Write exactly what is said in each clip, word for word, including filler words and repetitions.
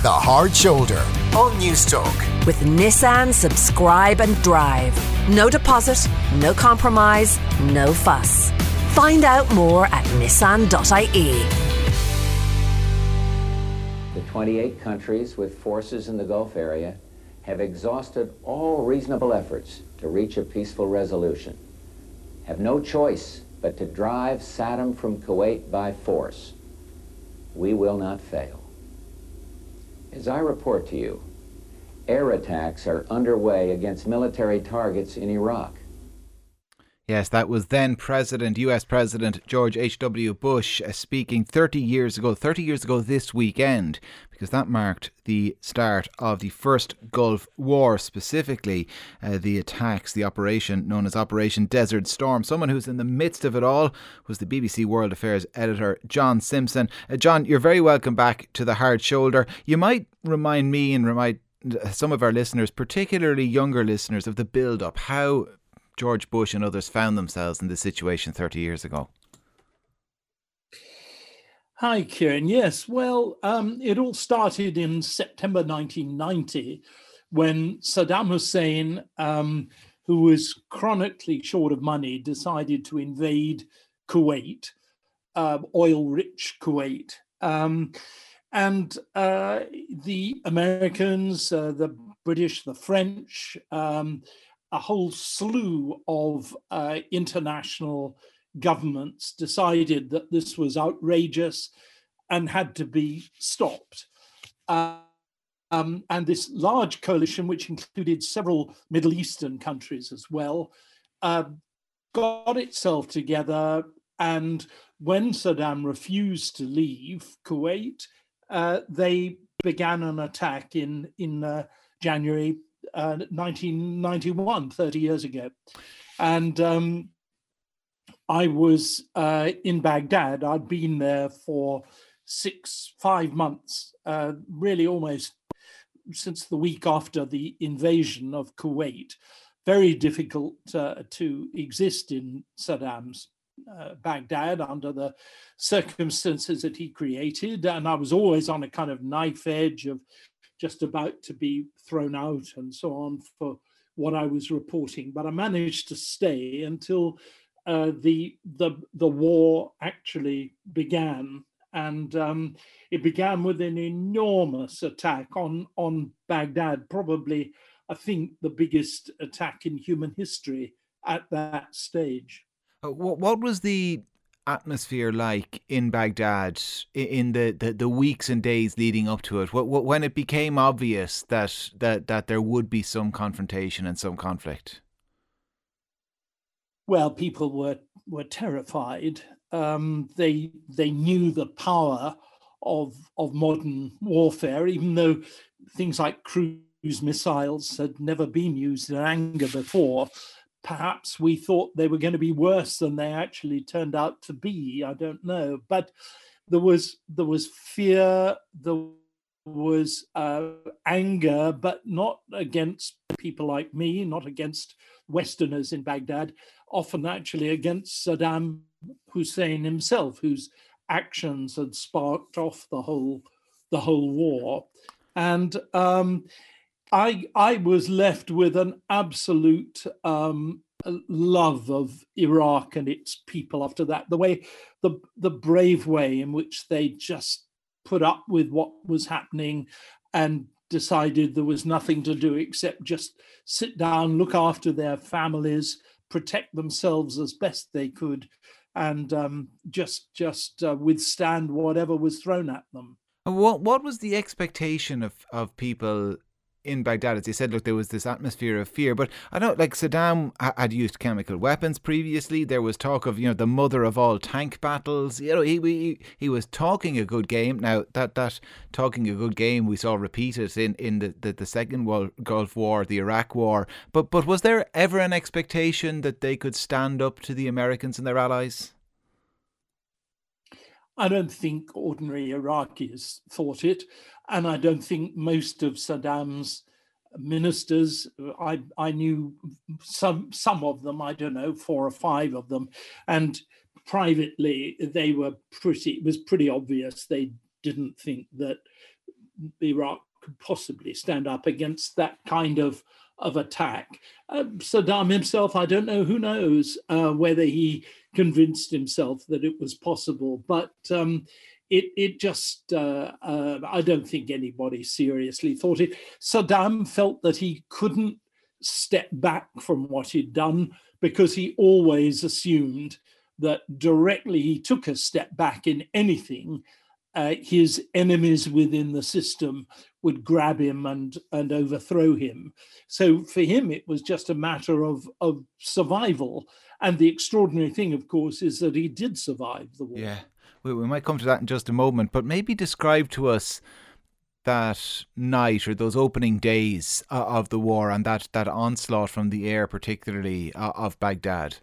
The Hard Shoulder on Newstalk. With Nissan Subscribe and Drive. No deposit, no compromise, no fuss. Find out more at nissan dot I E. The twenty-eight countries with forces in the Gulf area have exhausted all reasonable efforts to reach a peaceful resolution, have no choice but to drive Saddam from Kuwait by force. We will not fail. As I report to you, air attacks are underway against military targets in Iraq. Yes, that was then President, U S President George H W Bush uh, speaking thirty years ago, thirty years ago this weekend, because that marked the start of the first Gulf War, specifically uh, the attacks, the operation known as Operation Desert Storm. Someone who's in the midst of it all was the B B C World Affairs editor, John Simpson. Uh, John, you're very welcome back to The Hard Shoulder. You might remind me and remind some of our listeners, particularly younger listeners, of the build-up, how George Bush and others found themselves in this situation thirty years ago. Hi, Kieran. Yes, well, um, it all started in September nineteen ninety when Saddam Hussein, um, who was chronically short of money, decided to invade Kuwait, uh, oil-rich Kuwait. Um, and uh, the Americans, uh, the British, the French, um, a whole slew of uh, international governments decided that this was outrageous and had to be stopped. Uh, um, and this large coalition, which included several Middle Eastern countries as well, uh, got itself together. And when Saddam refused to leave Kuwait, uh, they began an attack in, in uh, January Uh, nineteen ninety-one, thirty years ago. And um, I was uh, in Baghdad. I'd been there for six, five months, uh, really almost since the week after the invasion of Kuwait. Very difficult uh, to exist in Saddam's uh, Baghdad under the circumstances that he created. And I was always on a kind of knife edge of just about to be thrown out and so on for what I was reporting. But I managed to stay until uh, the, the, the war actually began. And um, it began with an enormous attack on, on Baghdad, probably, I think, the biggest attack in human history at that stage. What, what was the atmosphere like in Baghdad in the, the, the weeks and days leading up to it, when it became obvious that, that, that there would be some confrontation and some conflict? Well, people were were terrified. Um, they they knew the power of of modern warfare, even though things like cruise missiles had never been used in anger before. Perhaps we thought they were going to be worse than they actually turned out to be. I don't know. But there was there was fear, there was uh, anger, but not against people like me, not against Westerners in Baghdad, often actually against Saddam Hussein himself, whose actions had sparked off the whole the whole war. And um, I, I was left with an absolute um, love of Iraq and its people after that. The way, the the brave way in which they just put up with what was happening and decided there was nothing to do except just sit down, look after their families, protect themselves as best they could, and um, just just uh, withstand whatever was thrown at them. What what was the expectation of, of people in Baghdad? As you said, look, there was this atmosphere of fear, but I know, like, Saddam had used chemical weapons previously. There was talk of, you know, the mother of all tank battles. You know, he he, he was talking a good game. Now, that, that talking a good game we saw repeated in, in the, the, the Second World Gulf War, the Iraq War. But, but was there ever an expectation that they could stand up to the Americans and their allies? I don't think ordinary Iraqis thought it, and I don't think most of Saddam's ministers, I I knew some some of them, I don't know, four or five of them, and privately they were pretty, it was pretty obvious they didn't think that Iraq could possibly stand up against that kind of, of attack. Uh, Saddam himself, I don't know, who knows uh, whether he convinced himself that it was possible, but um, it, it just, uh, uh, I don't think anybody seriously thought it. Saddam felt that he couldn't step back from what he'd done because he always assumed that directly he took a step back in anything, uh, his enemies within the system would grab him and, and overthrow him. So for him, it was just a matter of, of survival. And the extraordinary thing, of course, is that he did survive the war. Yeah, we, we might come to that in just a moment, but maybe describe to us that night or those opening days uh, of the war and that, that onslaught from the air, particularly uh, of Baghdad.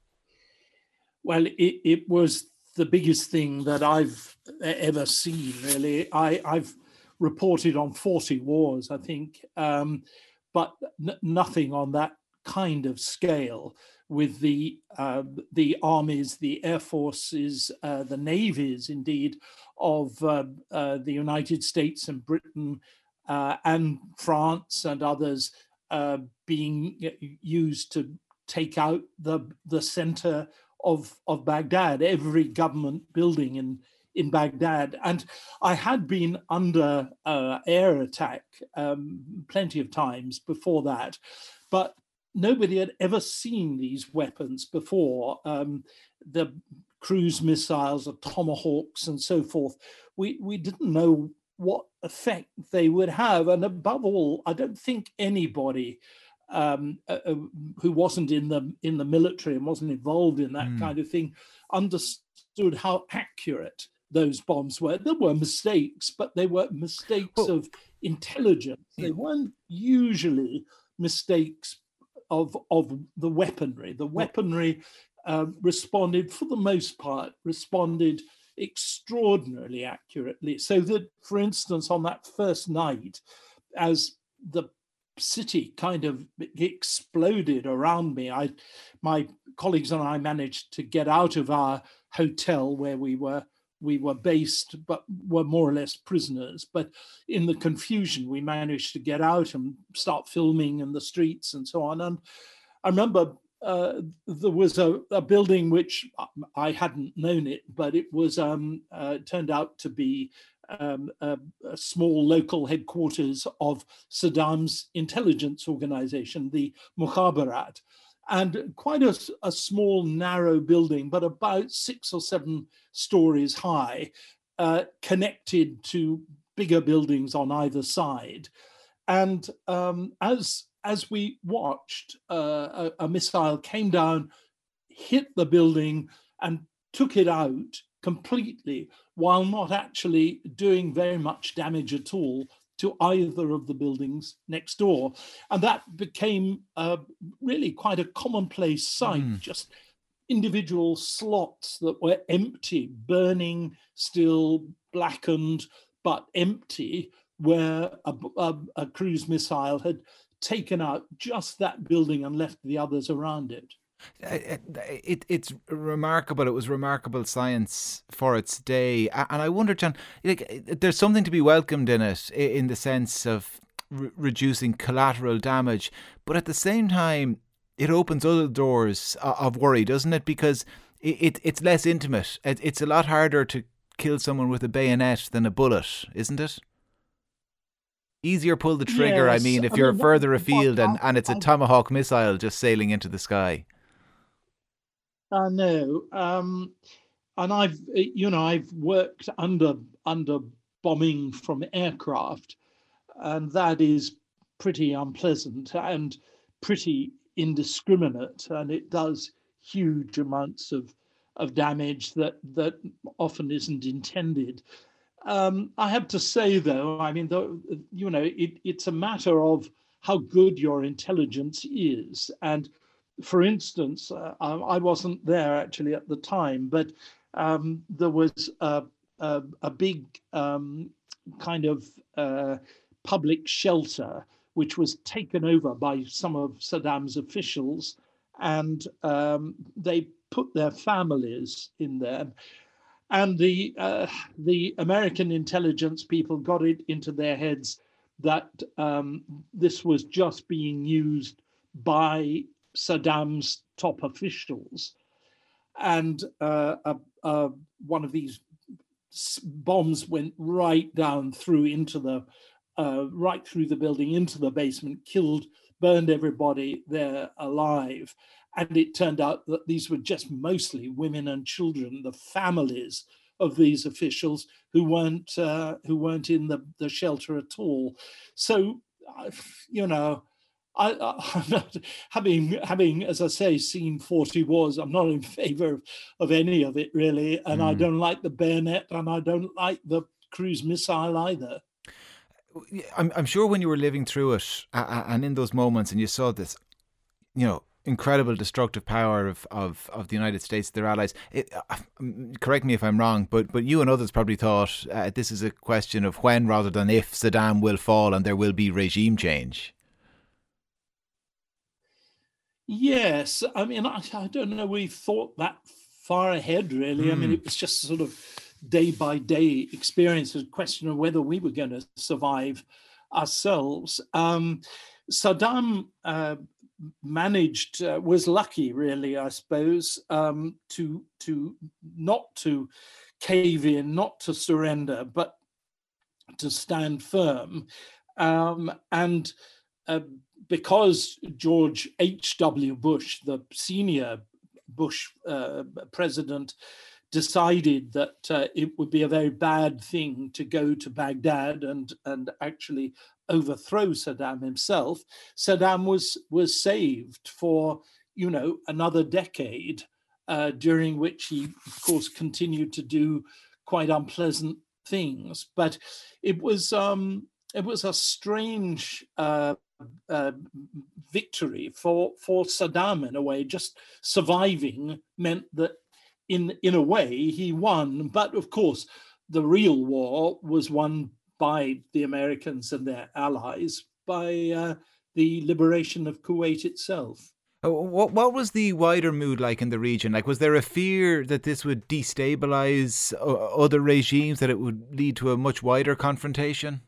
Well, it, it was the biggest thing that I've ever seen, really. I, I've reported on forty wars, I think, um, but n- nothing on that kind of scale with the uh, the armies, the air forces, uh, the navies, indeed, of uh, uh, the United States and Britain uh, and France and others uh, being used to take out the the center of, of Baghdad, every government building in, in Baghdad. And I had been under uh, air attack um, plenty of times before that, but nobody had ever seen these weapons before. Um, the cruise missiles, the Tomahawks and so forth. We, we didn't know what effect they would have. And above all, I don't think anybody um, uh, who wasn't in the in the military and wasn't involved in that mm. kind of thing understood how accurate those bombs were. There were mistakes, but they were mistakes oh. of intelligence. They weren't usually mistakes of, of the weaponry. The weaponry uh, responded, for the most part, responded extraordinarily accurately. So that, for instance, on that first night, as the city kind of exploded around me, I, my colleagues and I managed to get out of our hotel where we were we were based, but were more or less prisoners. But in the confusion, we managed to get out and start filming in the streets and so on. And I remember uh, there was a, a building which I hadn't known it, but it was um, uh, turned out to be um, a, a small local headquarters of Saddam's intelligence organization, the Mukhabarat. And quite a, a small, narrow building, but about six or seven stories high, uh, connected to bigger buildings on either side. And um, as, as we watched, uh, a, a missile came down, hit the building, and took it out completely, while not actually doing very much damage at all to either of the buildings next door. And that became uh, really quite a commonplace sight, mm. just individual slots that were empty, burning, still blackened, but empty, where a, a, a cruise missile had taken out just that building and left the others around it. It, it, it's remarkable. It was remarkable science for its day. And I wonder, John, like, there's something to be welcomed in it, in the sense of re- reducing collateral damage. But at the same time, it opens other doors of worry, doesn't it? Because it, it it's less intimate. It, it's a lot harder to kill someone with a bayonet than a bullet, isn't it? Easier pull the trigger, yes. I mean, if I you're mean, further what, afield what, and, and it's a Tomahawk missile just sailing into the sky. I uh, know, um, and I've you know I've worked under under bombing from aircraft, and that is pretty unpleasant and pretty indiscriminate, and it does huge amounts of of damage that that often isn't intended. Um, I have to say, though, I mean, the, you know, it, it's a matter of how good your intelligence is, and. For instance, uh, I wasn't there actually at the time, but um, there was a, a, a big um, kind of uh, public shelter which was taken over by some of Saddam's officials, and um, they put their families in there. and the uh, the American intelligence people got it into their heads that um, this was just being used by Saddam's top officials, and uh, uh, uh, one of these bombs went right down through into the uh, right through the building into the basement, killed, burned everybody there alive. And it turned out that these were just mostly women and children, the families of these officials who weren't uh, who weren't in the, the shelter at all. So, you know, I, I, I'm not having having as I say seen forty wars. I'm not in favour of, of any of it really, and mm. I don't like the bayonet, and I don't like the cruise missile either. I'm, I'm sure when you were living through it uh, and in those moments, and you saw this, you know, incredible destructive power of, of, of the United States, their allies. It, uh, correct me if I'm wrong, but but you and others probably thought uh, this is a question of when rather than if Saddam will fall and there will be regime change. Yes, I mean, I, I don't know. We thought that far ahead, really. Mm. I mean, it was just sort of day by day experience, a question of whether we were going to survive ourselves. Um, Saddam uh, managed, uh, was lucky, really, I suppose, um, to to not to cave in, not to surrender, but to stand firm, um, and. Uh, Because George H W Bush, the senior Bush uh, president, decided that uh, it would be a very bad thing to go to Baghdad and, and actually overthrow Saddam himself, Saddam was, was saved for, you know, another decade, uh, during which he, of course, continued to do quite unpleasant things. But it was, um, it was a strange uh, Uh, victory for for Saddam in a way. Just surviving meant that in in a way he won, but of course the real war was won by the Americans and their allies by uh, the liberation of Kuwait itself. What what was the wider mood like in the region? Like, was there a fear that this would destabilize other regimes, that it would lead to a much wider confrontation?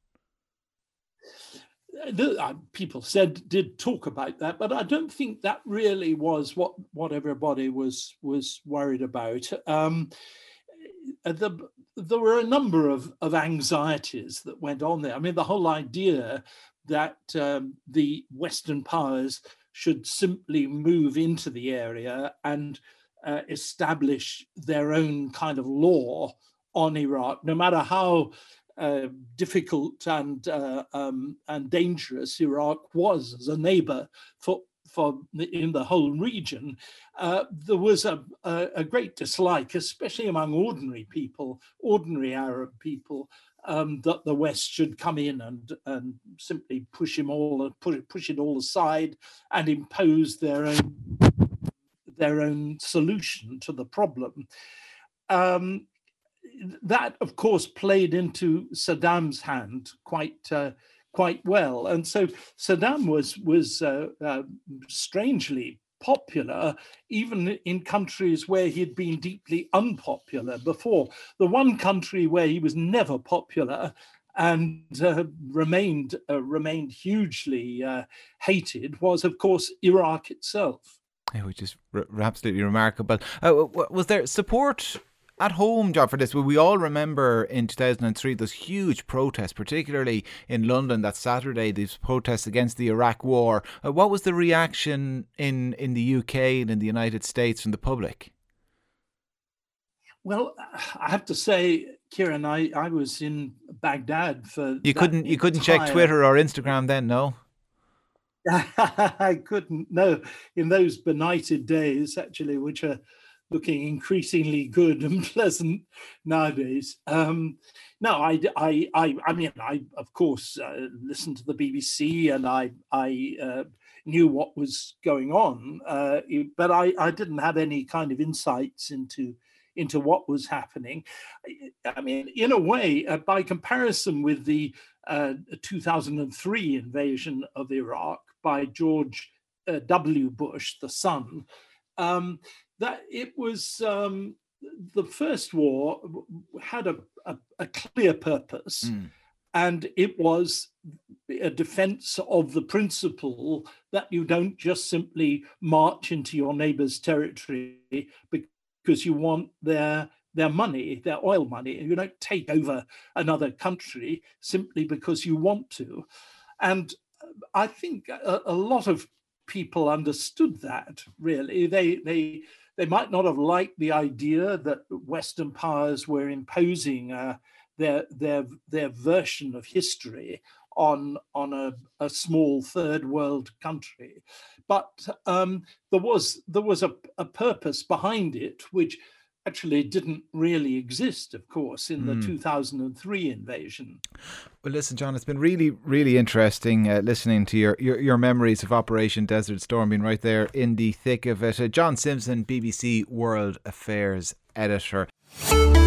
The, uh, people said did talk about that, but I don't think that really was what what everybody was was worried about. Um, the, there were a number of of anxieties that went on there. I mean, the whole idea that um, the Western powers should simply move into the area and uh, establish their own kind of law on Iraq, no matter how Uh, difficult and uh, um, and dangerous Iraq was as a neighbor for for the, in the whole region. Uh, there was a, a, a great dislike, especially among ordinary people, ordinary Arab people, um, that the West should come in and and simply push him all, push push it all aside, and impose their own their own solution to the problem. Um, That, of course, played into Saddam's hand quite uh, quite well, and so Saddam was was uh, uh, strangely popular, even in countries where he had been deeply unpopular before. The one country where he was never popular and uh, remained uh, remained hugely uh, hated was, of course, Iraq itself. Which is r- absolutely remarkable. Uh, was there support at home, John, for this? Will we all remember in two thousand three those huge protests, particularly in London that Saturday, these protests against the Iraq war? Uh, what was the reaction in, in the U K and in the United States from the public? Well, I have to say, Kieran, I, I was in Baghdad for you couldn't you couldn't entire... check Twitter or Instagram then, no? I couldn't. No, in those benighted days, actually, which are looking increasingly good and pleasant nowadays. Um, no, I, I, I, I mean, I of course uh, listened to the B B C, and I, I uh, knew what was going on, uh, but I, I didn't have any kind of insights into into what was happening. I mean, in a way, uh, by comparison with the uh, two thousand three invasion of Iraq by George uh, W. Bush, the son. Um, that it was um, the First War had a, a, a clear purpose, mm. and it was a defense of the principle that you don't just simply march into your neighbor's territory because you want their their money, their oil money, and you don't take over another country simply because you want to. And I think a, a lot of people understood that, really. They they they might not have liked the idea that Western powers were imposing uh, their their their version of history on on a, a small third world country, but um, there was there was a, a purpose behind it, which actually didn't really exist, of course, in the mm. two thousand three invasion. Well, listen, John, it's been really, really interesting uh, listening to your, your, your memories of Operation Desert Storm, being right there in the thick of it. Uh, John Simpson, B B C World Affairs editor.